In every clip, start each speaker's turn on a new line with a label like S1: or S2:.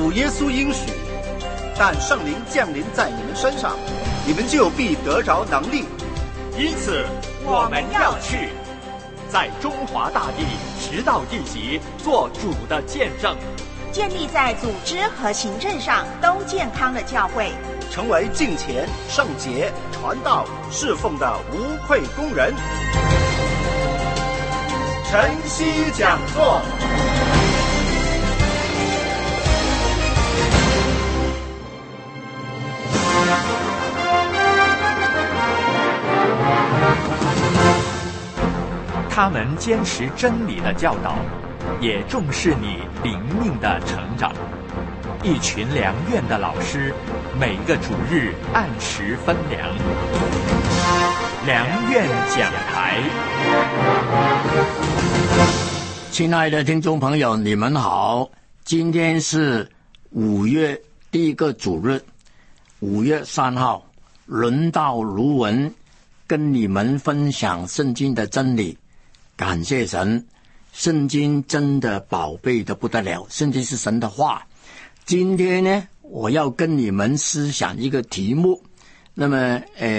S1: 主耶稣应许，但圣灵降临在你们身上，你们就必得着能力。
S2: 因此我们要去，在中华大地直到地极做主的见证，
S3: 建立在组织和行政上都健康的教会，
S1: 成为敬虔、圣洁、传道、侍奉的无愧工人。晨曦讲座。
S2: 他们坚持真理的教导，也重视你灵命的成长。一群良院的老师，每个主日按时分粮。良院讲台。
S4: 亲爱的听众朋友，你们好，今天是5月第一个主日，5月3号，轮到卢文跟你们分享圣经的真理。感谢神，圣经真的宝贝的不得了，圣经是神的话。今天呢，我要跟你们思想一个题目，那么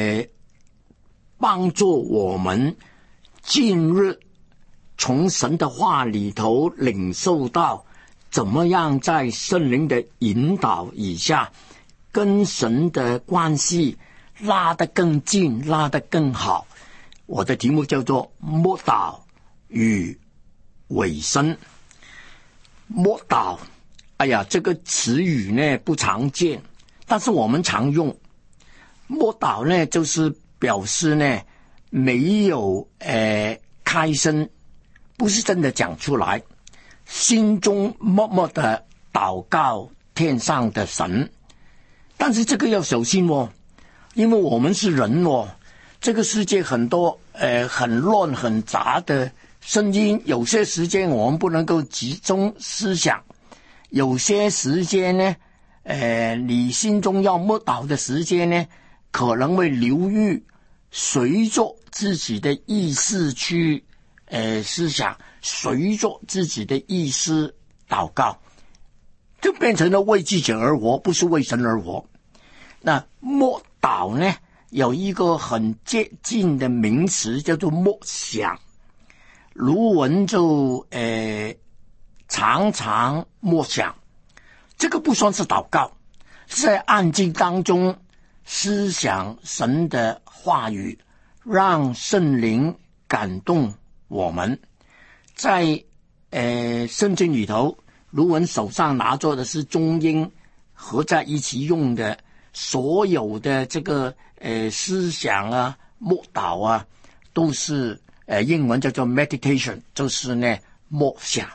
S4: 帮助我们近日从神的话里头领受到怎么样在圣灵的引导以下跟神的关系拉得更近，拉得更好。我的题目叫做默祷与委身。默祷，哎呀，这个词语呢不常见，但是我们常用。默祷呢就是表示呢没有开声，不是真的讲出来，心中默默的祷告天上的神。但是这个要小心哦，因为我们是人哦，这个世界很多很乱很杂的声音，有些时间我们不能够集中思想，有些时间呢你心中要默祷的时间呢，可能会流于随着自己的意识去思想，随着自己的意识祷告，就变成了为自己而活，不是为神而活。那默祷呢有一个很接近的名词叫做默想，卢文就常常默想，这个不算是祷告，是在安静当中思想神的话语，让圣灵感动我们。在圣经里头，卢文手上拿着的是中英合在一起用的所有的这个思想啊、默祷啊，都是英文叫做 meditation， 就是呢默想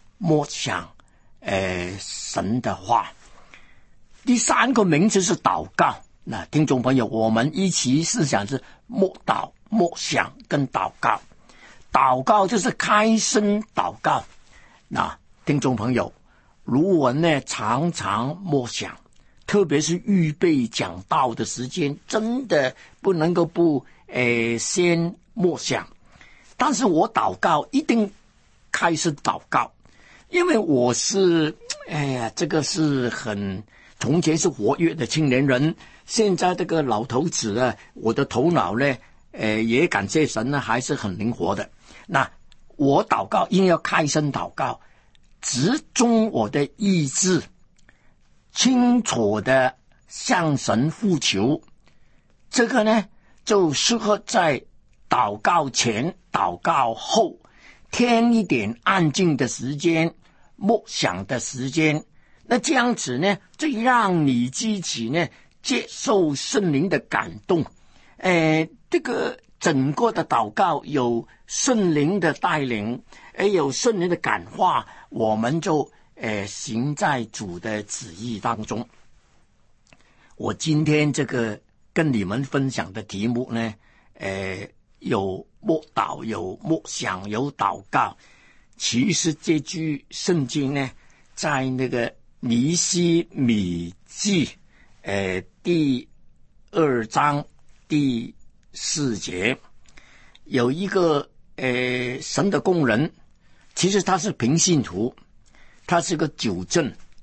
S4: 神的话。第三个名词是祷告。那听众朋友，我们一起思想是默祷、默想跟祷告。祷告就是开声祷告。那听众朋友，卢文呢常常默想，特别是预备讲道的时间，真的不能够不先默想。但是我祷告一定开始祷告，因为我是这个是很从前是活跃的青年人，现在这个老头子啊，我的头脑呢也感谢神呢还是很灵活的。那我祷告一定要开声祷告，集中我的意志，清楚的向神呼求。这个呢就适合在祷告前、祷告后添一点安静的时间、默想的时间。那这样子呢，就让你自己呢接受圣灵的感动。这个整个的祷告有圣灵的带领，有圣灵的感化，我们就行在主的旨意当中。我今天这个跟你们分享的题目呢，有默祷，有默想，有祷告。其实这句圣经呢，在那个尼希米记第2章第4节，有一个神的工人，其实他是平信徒，他是个酒政，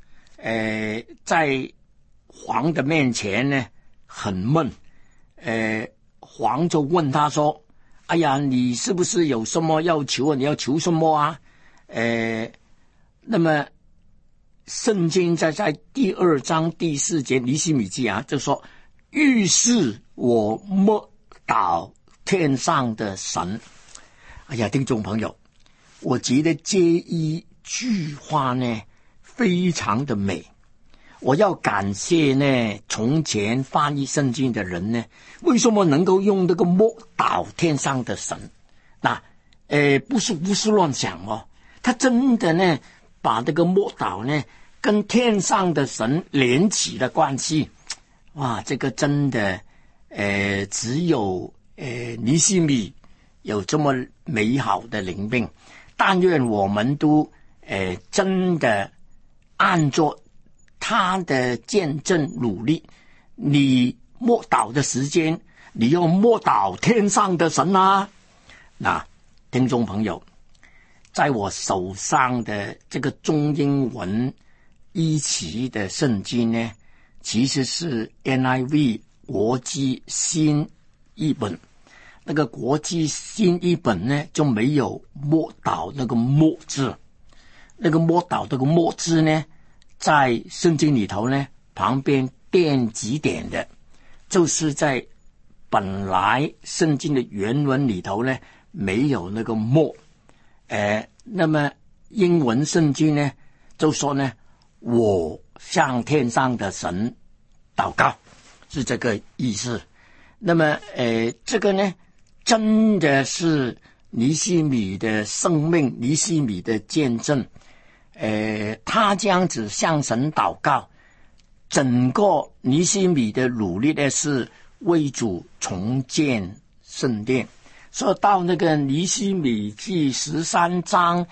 S4: 在皇的面前呢很闷，皇就问他说：“哎呀，你是不是有什么要求啊？你要求什么啊？”那么圣经在第2章第4节尼希米记啊，就说：“于是我默祷天上的神。”哎呀，听众朋友，我觉得这一句话呢非常的美。我要感谢呢从前翻译圣经的人呢，为什么能够用这个默祷天上的神？那不是胡思乱想哦，他真的呢把这个默祷呢跟天上的神连起了关系。哇，这个真的只有尼希米有这么美好的灵命。但愿我们都真的按照他的见证努力，你默祷的时间，你要默祷天上的神啊。那听众朋友，在我手上的这个中英文一起的圣经呢，其实是 NIV 国际新译本。那个国际新译本呢就没有默祷那个默字，那个默祷这个默字呢在圣经里头呢旁边垫几点的，就是在本来圣经的原文里头呢没有那个默。那么英文圣经呢就说呢，我向天上的神祷告，是这个意思。那么这个呢真的是尼希米的生命，尼希米的见证。他这样子向神祷告，整个尼希米的努力呢是为主重建圣殿。说到那个尼希米记13章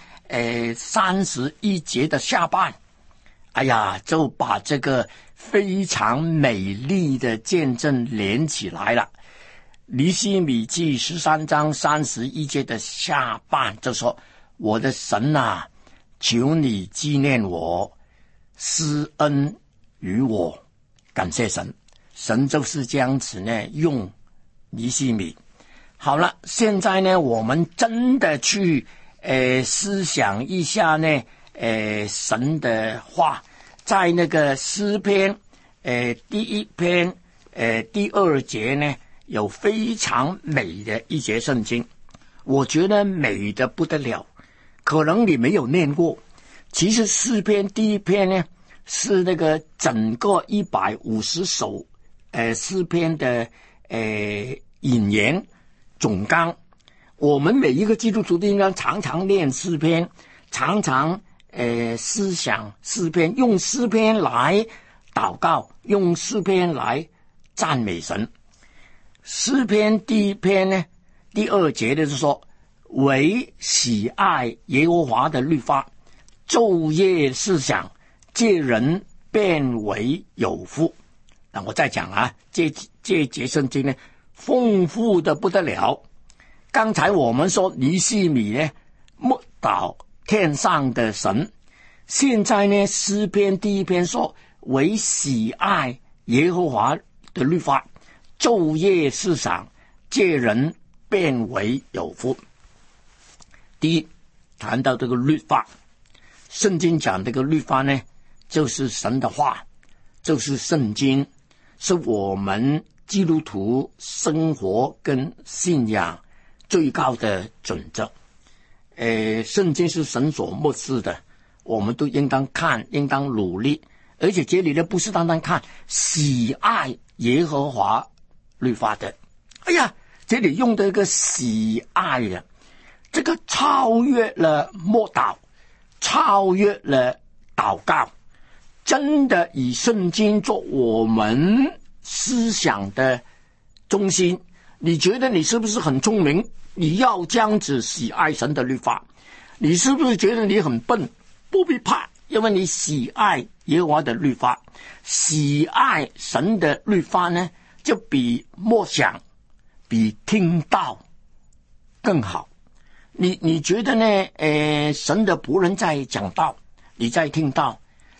S4: 31节的下半，哎呀，就把这个非常美丽的见证连起来了。尼希米记13章31节的下半就说：“我的神啊，求你纪念我，施恩于我。”感谢神，神就是这样子呢用尼希米。好了，现在呢我们真的去思想一下呢神的话，在那个诗篇第1篇第2节呢有非常美的一节圣经，我觉得美的不得了，可能你没有念过。其实诗篇第1篇呢是那个整个150首诗篇的引言总纲。我们每一个基督徒都应该常常念诗篇，常常思想诗篇，用诗篇来祷告，用诗篇来赞美神。诗篇第1篇呢第2节的是说，唯喜爱耶和华的律法，昼夜思想，这人便为有福。那我再讲啊，这节圣经呢丰富的不得了。刚才我们说尼希米呢默祷天上的神，现在呢诗篇第1篇说，唯喜爱耶和华的律法，昼夜思想，这人便为有福。第一，谈到这个律法，圣经讲这个律法呢就是神的话，就是圣经，是我们基督徒生活跟信仰最高的准则。圣经是神所默示的，我们都应当看，应当努力。而且这里呢不是单单看喜爱耶和华律法的，哎呀，这里用的一个喜爱的，这个超越了默祷，超越了祷告，真的以圣经做我们思想的中心。你觉得你是不是很聪明？你要这样子喜爱神的律法。你是不是觉得你很笨？不必怕，因为你喜爱耶和华的律法。喜爱神的律法呢，就比默想，比听道更好。你觉得呢？神的仆人在讲道，你在听道，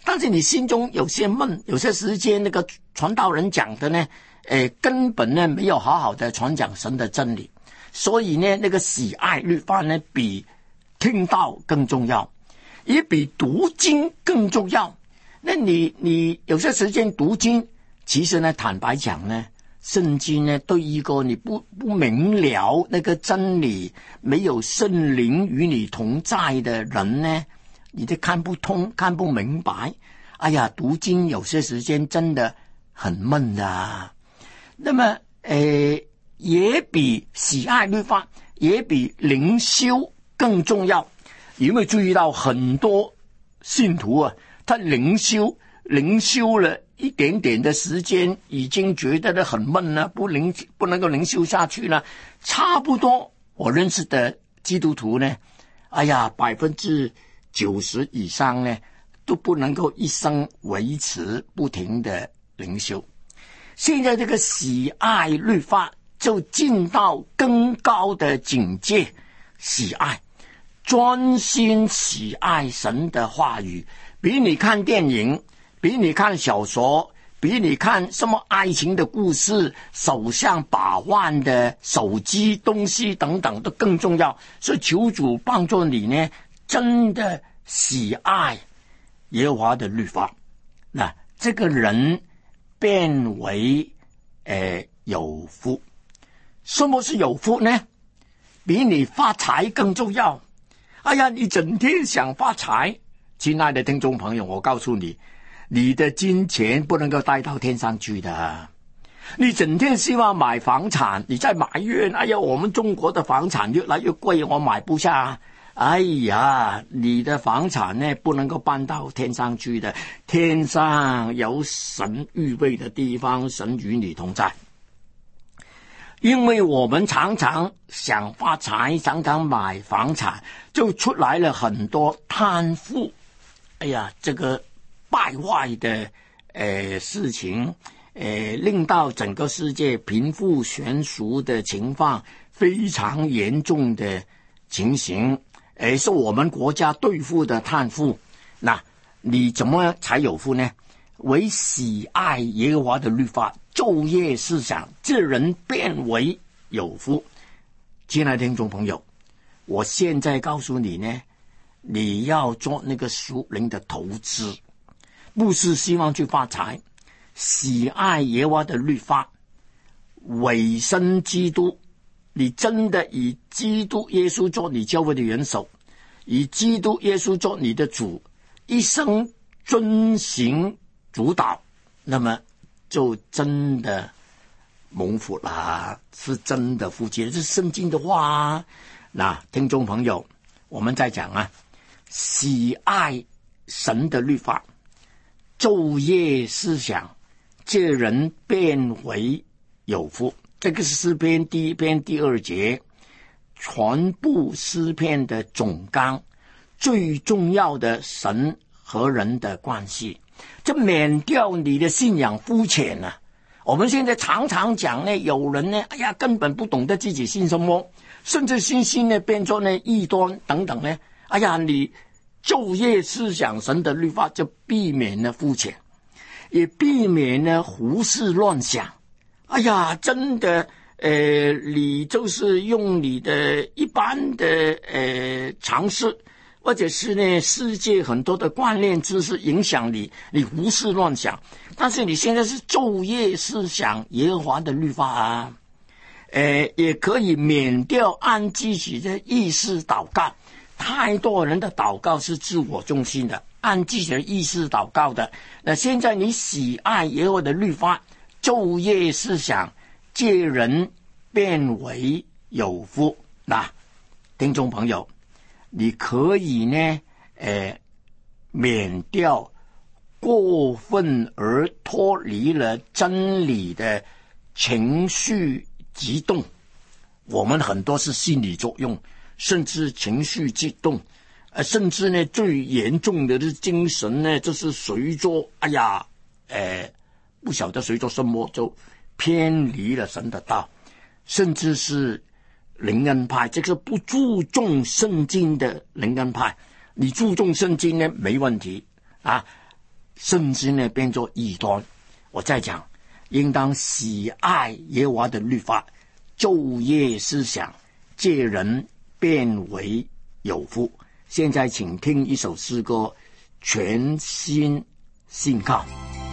S4: 但是你心中有些闷，有些时间那个传道人讲的呢，根本呢没有好好的传讲神的真理，所以呢那个喜爱律法呢比听道更重要，也比读经更重要。那你有些时间读经，其实呢坦白讲呢，圣经呢对一个你不明了那个真理，没有圣灵与你同在的人呢，你都看不通看不明白。哎呀，读经有些时间真的很闷啊。那么也比喜爱律法，也比灵修更重要。有没有注意到很多信徒啊，他灵修了一点点的时间，已经觉得很闷了，不能够灵修下去了。差不多我认识的基督徒呢，哎呀，90%以上呢都不能够一生维持不停的灵修。现在这个喜爱律法就进到更高的境界，喜爱专心喜爱神的话语，比你看电影，比你看小说，比你看什么爱情的故事，手上把玩的手机东西等等都更重要。所以求主帮助你呢，真的喜爱耶和华的律法，那这个人变为有福。什么是有福呢？比你发财更重要。哎呀，你整天想发财，亲爱的听众朋友，我告诉你，你的金钱不能够带到天上去的。你整天希望买房产，你在埋怨，哎呀，我们中国的房产越来越贵，我买不下。哎呀，你的房产呢不能够搬到天上去的，天上有神预备的地方，神与你同在。因为我们常常想发财，常常买房产，就出来了很多贪腐，哎呀，这个败坏的事情，令到整个世界贫富悬殊的情况非常严重的情形，是我们国家对付的贪腐。那你怎么才有福呢？为喜爱耶和华的律法，昼夜思想，这人变为有福。亲爱的听众朋友，我现在告诉你呢，你要做那个属灵的投资，不是希望去发财，喜爱耶和华的律法，委身基督，你真的以基督耶稣做你教会的元首，以基督耶稣做你的主，一生遵行主导，那么就真的蒙福啦，是真的福气，这是圣经的话啊。那听众朋友，我们在讲啊，喜爱神的律法，昼夜思想，这人变为有福。这个是诗篇第1篇第2节，全部诗篇的总纲，最重要的神和人的关系，这免掉你的信仰肤浅啊。我们现在常常讲呢，有人呢，哎呀，根本不懂得自己信什么，甚至信呢变作呢异端等等呢。哎呀，你昼夜思想神的律法，就避免了肤浅，也避免了胡思乱想。哎呀，真的，你就是用你的一般的常识，或者是呢世界很多的观念知识影响你，你胡思乱想。但是你现在是昼夜思想耶和华的律法啊，也可以免掉按自己的意识祷告。太多人的祷告是自我中心的，按自己的意识祷告的。那现在你喜爱耶和华的律法，昼夜思想，这人变为有福。那听众朋友，你可以呢免掉过分而脱离了真理的情绪激动。我们很多是心理作用，甚至情绪激动，甚至呢最严重的是精神呢，就是随着不晓得随着什么就偏离了神的道，甚至是灵恩派，这个不注重圣经的灵恩派。你注重圣经呢没问题啊， 甚至呢变作异端。我再讲，应当喜爱耶和华的律法，昼夜思想，这人变为有福。现在请听一首诗歌，全心信靠。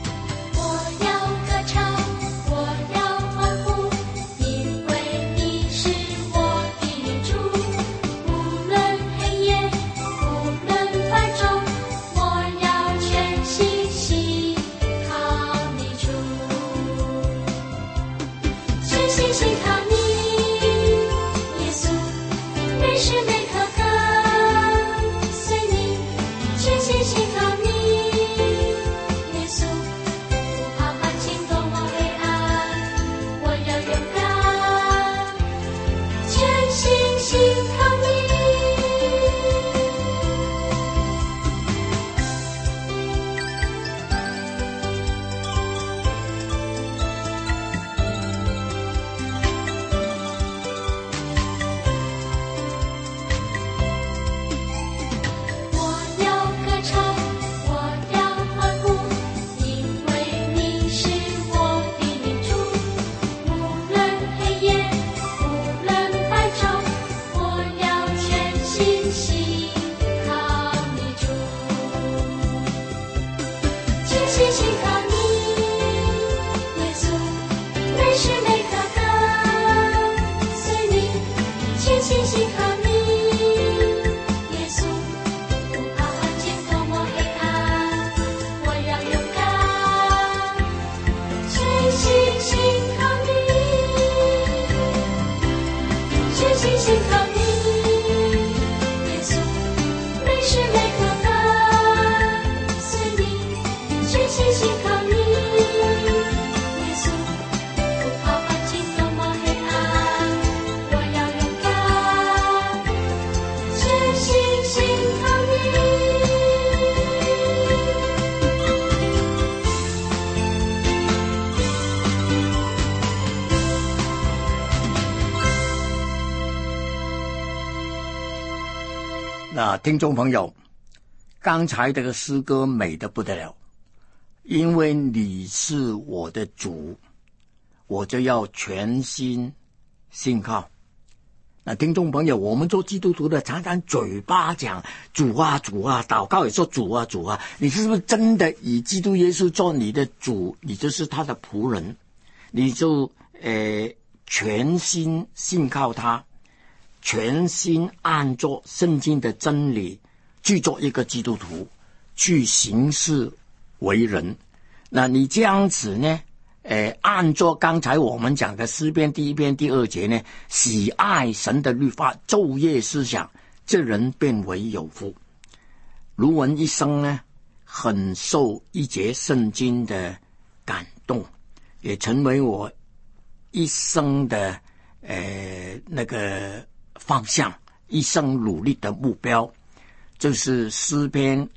S4: 那听众朋友，刚才这个诗歌美得不得了，因为你是我的主，我就要全心信靠。那听众朋友，我们做基督徒的常常嘴巴讲主啊主啊，祷告也说主啊主啊，你是不是真的以基督耶稣做你的主？你就是他的仆人，你就全心信靠他，全心按照圣经的真理去做一个基督徒，去行事为人。那你这样子呢，按照刚才我们讲的诗篇第1篇第2节呢，喜爱神的律法，昼夜思想，这人变为有福。卢文一生呢，很受一节圣经的感动，也成为我一生的那个方向，一生努力的目标，就是诗篇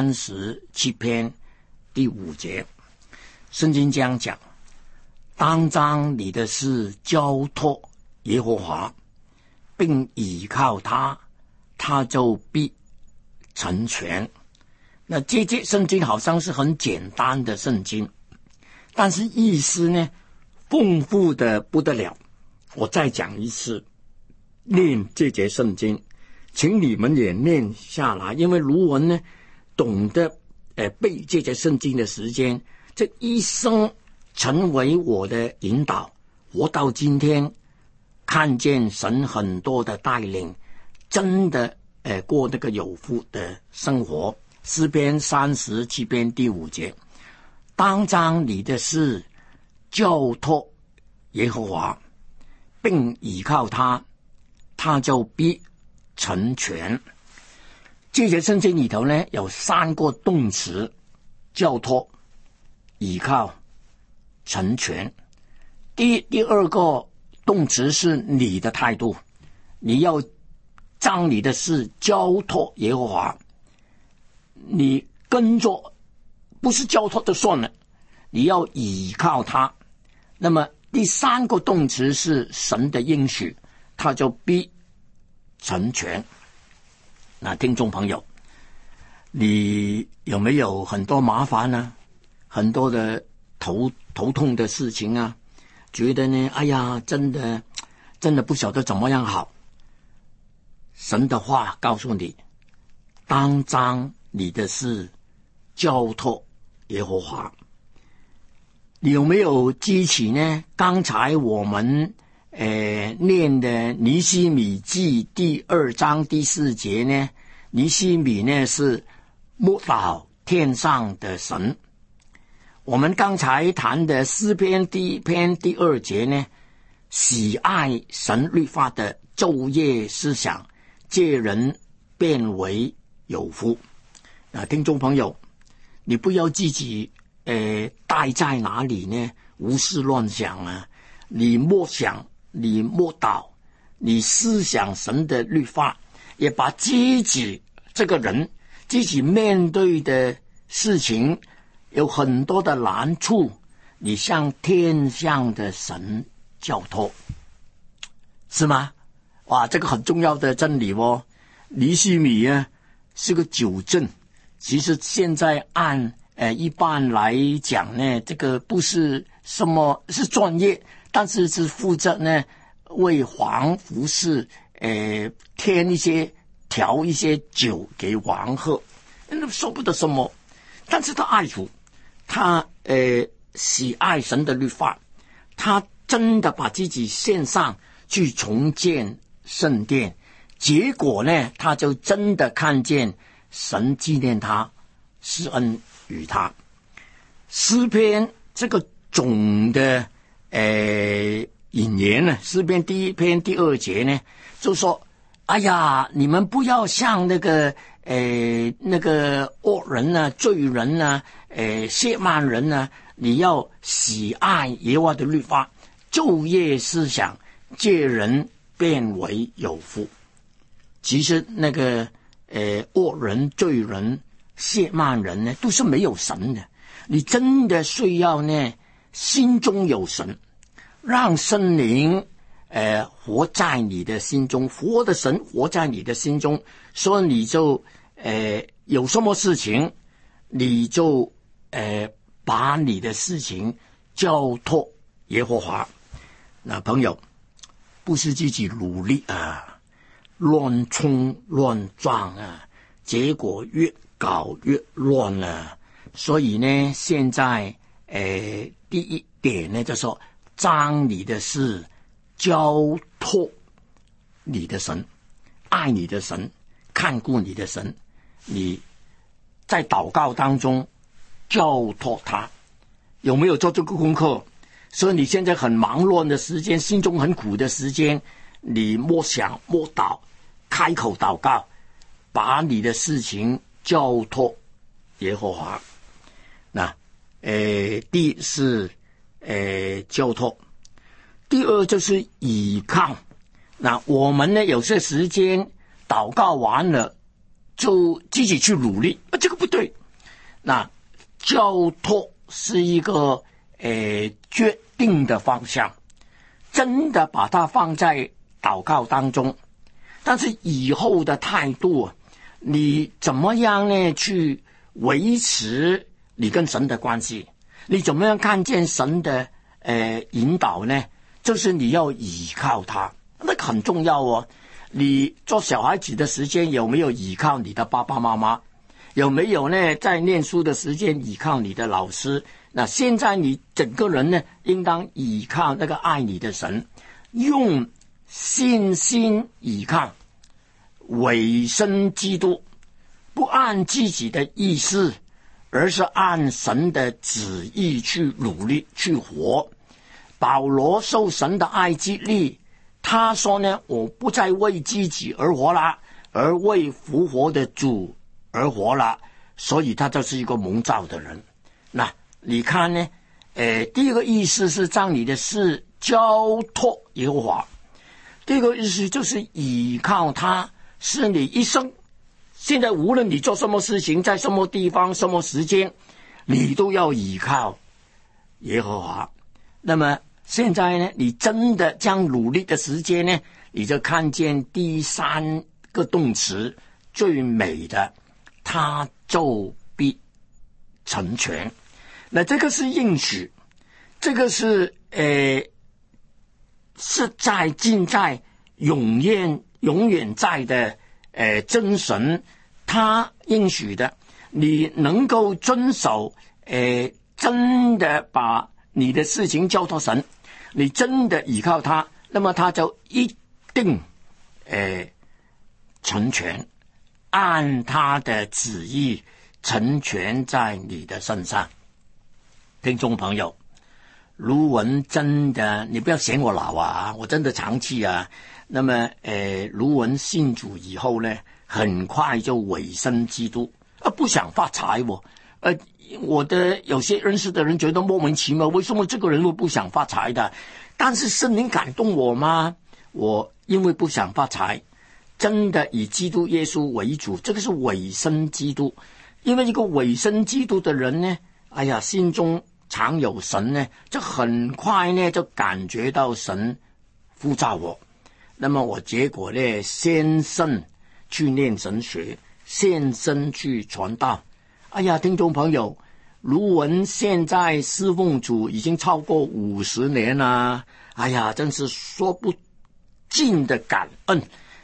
S4: 37篇第5节。圣经这样讲，当将你的事交托耶和华，并倚靠他，他就必成全。那这节圣经好像是很简单的圣经，但是意思呢丰富的不得了。我再讲一次，念这节圣经，请你们也念下来，因为卢文呢懂得背这节圣经的时间，这一生成为我的引导。我到今天看见神很多的带领，真的过那个有福的生活。诗篇37篇第5节，当将你的事交托耶和华，并倚靠他，他就必成全。这节圣经里头呢，有3个动词：交托、倚靠、成全。第2个动词是你的态度，你要将你的事交托耶和华，你跟着，不是交托就算了，你要倚靠他。那么第3个动词是神的应许，他就必成全。那听众朋友， 你有没有很多麻烦呢？很多的头痛的事情啊？觉得呢，哎呀，真的不晓得怎么样好。神的话告诉你，当将你的事交托耶和华。你有没有记起呢？刚才我们念的尼希米记第2章第4节呢？尼希米呢是默祷天上的神。我们刚才谈的诗篇第1篇第2节呢，喜爱神律法的昼夜思想，借人变为有福。听众朋友，你不要自己待在哪里呢？胡思乱想啊！你默想，你默祷，你思想神的律法，也把自己这个人自己面对的事情有很多的难处，你向天上的神交托，是吗？哇，这个很重要的真理哦。尼希米啊是个纠正，其实现在按一般来讲呢，这个不是什么是专业，但是是负责呢为皇服侍添一些调一些酒给王喝，那说不得什么，但是他爱主，他喜爱神的律法，他真的把自己献上去重建圣殿，结果呢他就真的看见神纪念他，施恩于他。诗篇这个总的引言呢，诗篇第1篇第2节呢就说，哎呀，你们不要像那个恶人啊、罪人啊、亵慢人啊，你要喜爱耶和华的律法，昼夜思想，借人变为有福。其实那个恶人、罪人、亵慢人呢，都是没有神的。你真的需要呢，心中有神，让圣灵活在你的心中，活的神活在你的心中，所以你就有什么事情，你就把你的事情交托耶和华。那朋友，不是自己努力啊，乱冲乱撞啊，结果越搞越乱了。所以呢，现在第一点呢，就是说将你的事交托你的神，爱你的神，看顾你的神，你在祷告当中交托他。有没有做这个功课？所以你现在很忙乱的时间，心中很苦的时间，你默想默祷，开口祷告，把你的事情交托耶和华。那第一是交托，第二就是倚靠。那我们呢，有些时间祷告完了就自己去努力，这个不对。那交托是一个决定的方向，真的把它放在祷告当中。但是以后的态度，你怎么样呢去维持你跟神的关系？你怎么样看见神的引导呢？就是你要倚靠他，那很重要哦。你做小孩子的时间有没有倚靠你的爸爸妈妈？有没有呢在念书的时间倚靠你的老师？那现在你整个人呢，应当倚靠那个爱你的神，用信心倚靠，委身基督，不按自己的意思，而是按神的旨意去努力去活。保罗受神的爱激励，他说呢，我不再为自己而活了，而为复活的主而活了。所以他就是一个蒙召的人。那你看呢，第一个意思是将你的事交托耶和华，第二个意思就是倚靠他，是你一生。现在无论你做什么事情，在什么地方什么时间，你都要倚靠耶和华。那么现在呢，你真的将努力的时间呢，你就看见第三个动词最美的， 他就必成全。那这个是应许，这个是是在近在永远在的真神他应许的，你能够遵守，真的把你的事情交托神，你真的依靠他，那么他就一定成全，按他的旨意成全在你的身上。听众朋友，卢文真的，你不要嫌我老啊，我真的长期啊。那么卢文信主以后呢，很快就委身基督，不想发财我的有些认识的人觉得莫名其妙，为什么这个人会不想发财的？但是圣灵感动我吗？我因为不想发财，真的以基督耶稣为主，这个是委身基督。因为一个委身基督的人呢，心中常有神呢，就很快呢就感觉到神呼召我。那么我结果呢，先生去念神学，献身去传道。听众朋友，卢文现在侍奉主已经超过50年了，真是说不尽的感恩。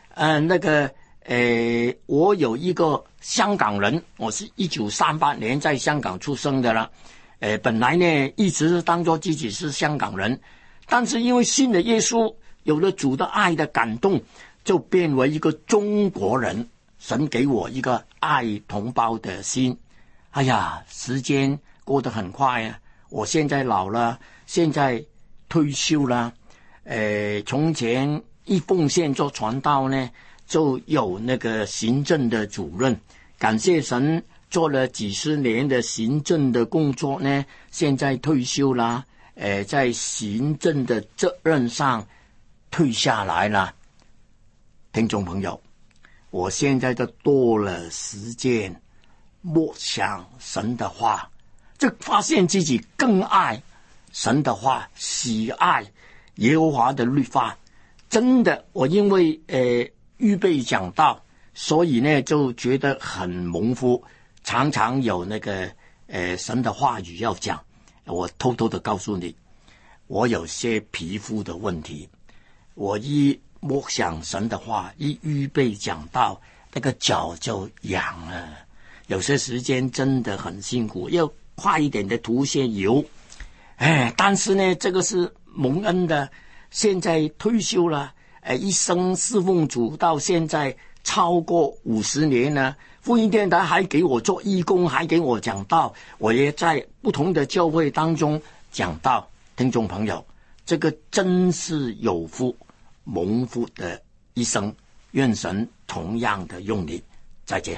S4: 我有一个香港人，我是1938年在香港出生的了。本来呢一直当作自己是香港人，但是因为信了耶稣，有了主的爱的感动，就变为一个中国人。神给我一个爱同胞的心。时间过得很快啊！我现在老了，现在退休了。从前一奉献做传道呢，就有那个行政的主任。感谢神，做了几十年的行政的工作呢，现在退休了。在行政的责任上退下来了。听众朋友，我现在就多了时间默想神的话，就发现自己更爱神的话，喜爱耶和华的律法。真的，我因为预备讲道，所以呢就觉得很蒙福，常常有那个神的话语要讲。我偷偷的告诉你，我有些皮肤的问题，我一默想神的话，一预备讲道，那个脚就痒了。有些时间真的很辛苦，要快一点的涂些油。但是呢，这个是蒙恩的。现在退休了，一生侍奉主到现在超过50年了。福音电台还给我做义工，还给我讲道，我也在不同的教会当中讲道。听众朋友，这个真是有福蒙福的一生，愿神同样的用你。再见。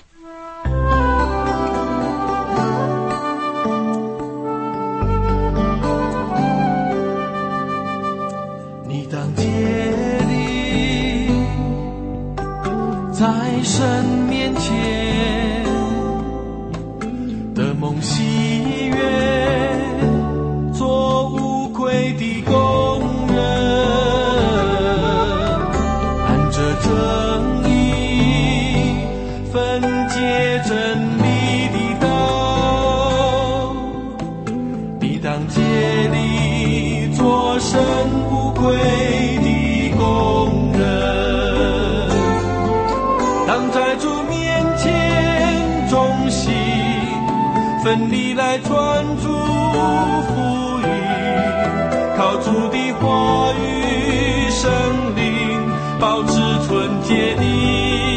S5: 你当竭力在神面前的梦喜悦，做无愧的工人，按着正义分解真理的道。你当竭力做神无愧的工人，当在主面前忠心奋力来传主福音，靠主的话语生灵保持纯洁的